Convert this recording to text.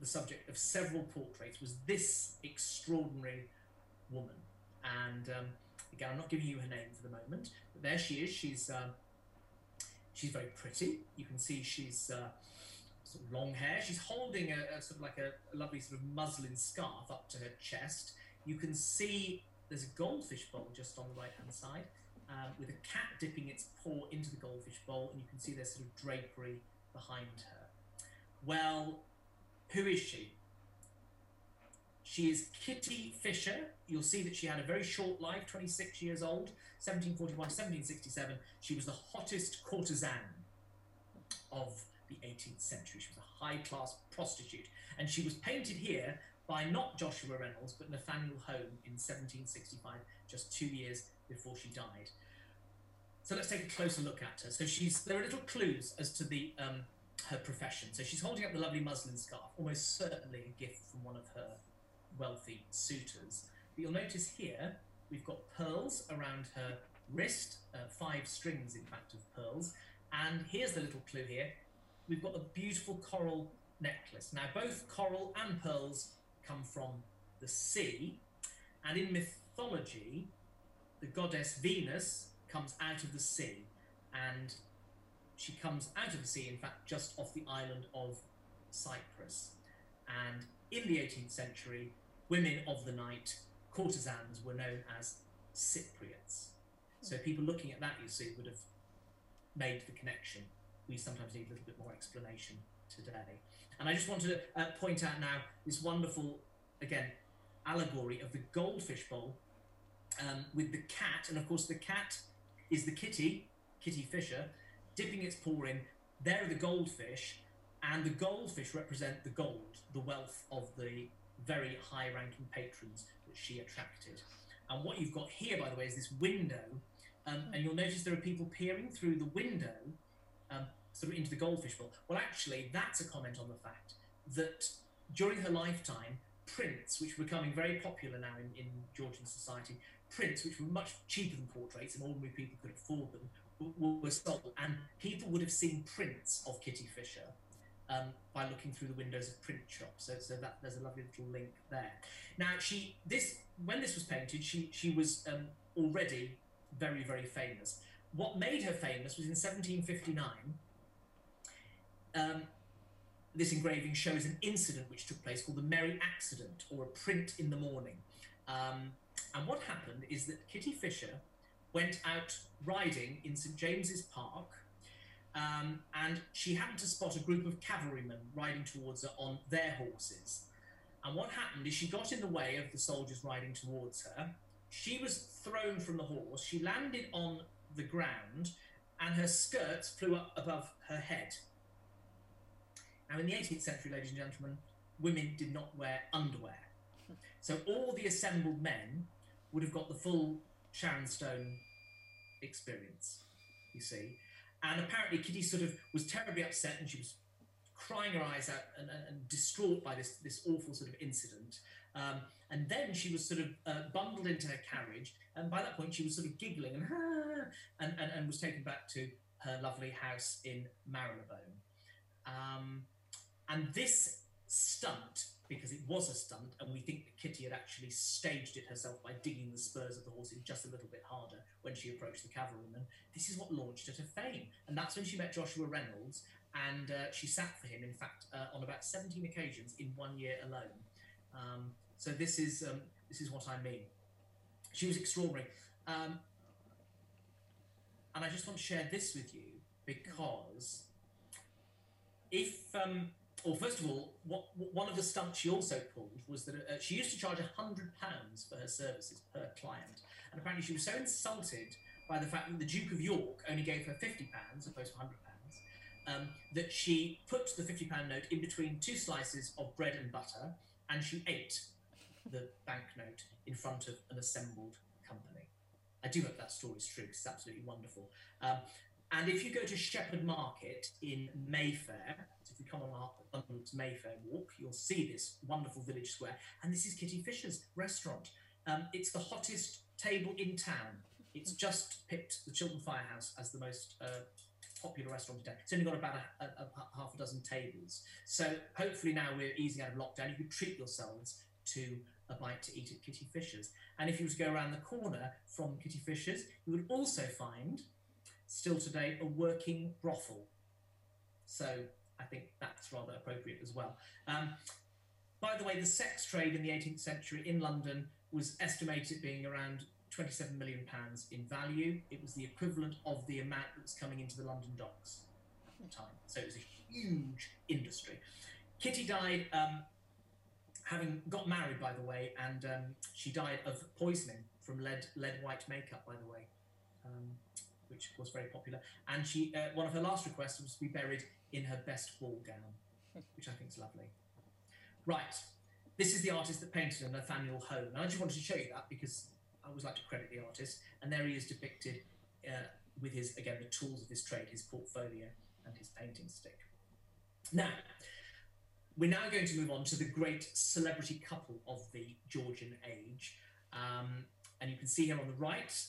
the subject of several portraits was this extraordinary woman. And again, I'm not giving you her name for the moment, but there she is. She's very pretty. You can see she's sort of long hair. She's holding a sort of like a lovely sort of muslin scarf up to her chest. You can see there's a goldfish bowl just on the right-hand side, with a cat dipping its paw into the goldfish bowl, and you can see there's sort of drapery behind her. Well, who is she? She is Kitty Fisher. You'll see that she had a very short life, 26 years old, 1741 1767. She was the hottest courtesan of the 18th century. She was a high-class prostitute. And she was painted here by not Joshua Reynolds, but Nathaniel Hone in 1765, just 2 years before she died. So let's take a closer look at her. So there are little clues as to the her profession. So she's holding up the lovely muslin scarf, almost certainly a gift from one of her wealthy suitors. But you'll notice here we've got pearls around her wrist, 5 strings in fact of pearls, and here's the little clue here. We've got the beautiful coral necklace. Now both coral and pearls come from the sea, and in mythology the goddess Venus comes out of the sea, and she comes out of the sea in fact just off the island of Cyprus. And in the 18th century, women of the night, courtesans, were known as Cypriots. So people looking at that, you see, would have made the connection. We sometimes need a little bit more explanation today. And I just wanted to point out now this wonderful, again, allegory of the goldfish bowl with the cat. And of course the cat is the Kitty Fisher, dipping its paw in. There are the goldfish, and the goldfish represent the gold, the wealth of the very high-ranking patrons that she attracted. And what you've got here, by the way, is this window, and you'll notice there are people peering through the window sort of into the goldfish bowl. Well, actually, that's a comment on the fact that during her lifetime, prints, which were becoming very popular now in Georgian society, prints which were much cheaper than portraits and ordinary people could afford them, were sold, and people would have seen prints of Kitty Fisher by looking through the windows of print shops. So that there's a lovely little link there. Now, when this was painted, she was already very, very famous. What made her famous was in 1759. This engraving shows an incident which took place called the Merry Accident, or a print in the morning. And what happened is that Kitty Fisher went out riding in St James's Park, and she happened to spot a group of cavalrymen riding towards her on their horses. And what happened is she got in the way of the soldiers riding towards her. She was thrown from the horse, she landed on the ground, and her skirts flew up above her head. Now, in the 18th century, ladies and gentlemen, women did not wear underwear. So all the assembled men would have got the full Sharon Stone experience, you see. And apparently Kitty sort of was terribly upset, and she was crying her eyes out and distraught by this awful sort of incident. And then she was sort of bundled into her carriage, and by that point she was sort of giggling and was taken back to her lovely house in Marylebone. And this stunt, because it was a stunt, and we think that Kitty had actually staged it herself by digging the spurs of the horse in just a little bit harder when she approached the cavalryman, this is what launched her to fame. And that's when she met Joshua Reynolds, and she sat for him, in fact, on about 17 occasions in 1 year alone. So this is what I mean. She was extraordinary. And I just want to share this with you, because first of all, one of the stunts she also pulled was that she used to charge £100 for her services per client. And apparently she was so insulted by the fact that the Duke of York only gave her £50 opposed to £100, that she put the £50 note in between 2 slices of bread and butter, and she ate the banknote in front of an assembled company. I do hope that story is true, because it's absolutely wonderful. And if you go to Shepherd Market in Mayfair, so if you come on our London's Mayfair walk, you'll see this wonderful village square. And this is Kitty Fisher's restaurant. It's the hottest table in town. It's just pipped the Chiltern Firehouse as the most popular restaurant in town. It's only got about a half a dozen tables. So hopefully now we're easing out of lockdown. You could treat yourselves to a bite to eat at Kitty Fisher's. And if you were to go around the corner from Kitty Fisher's, you would also find, still today, a working brothel. So I think that's rather appropriate as well. By the way, the sex trade in the 18th century in London was estimated being around £27 million in value. It was the equivalent of the amount that was coming into the London docks at the time. So it was a huge industry. Kitty died, having got married, by the way, and she died of poisoning from lead white makeup, by the way, which was very popular. And she, one of her last requests was to be buried in her best ball gown, which I think is lovely. Right, this is the artist that painted her, Nathaniel Hone. And I just wanted to show you that because I always like to credit the artist. And there he is depicted with his, again, the tools of his trade, his portfolio and his painting stick. Now, we're now going to move on to the great celebrity couple of the Georgian age. And you can see here on the right,